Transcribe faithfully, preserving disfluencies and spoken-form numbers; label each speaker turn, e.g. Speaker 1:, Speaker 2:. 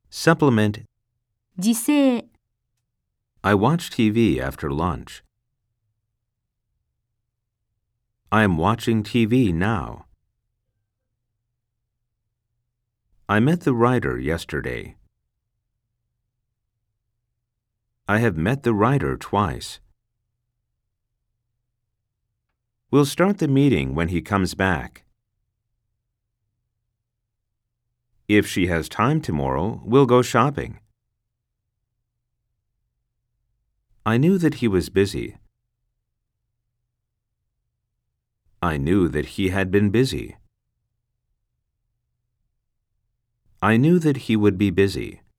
Speaker 1: Supplement.
Speaker 2: 時制
Speaker 1: I watch T V after lunch. I am watching T V now. I met the writer yesterday. I have met the writer twice. We'll start the meeting when he comes back. If she has time tomorrow, we'll go shopping. I knew that he was busy. I knew that he had been busy. I knew that he would be busy.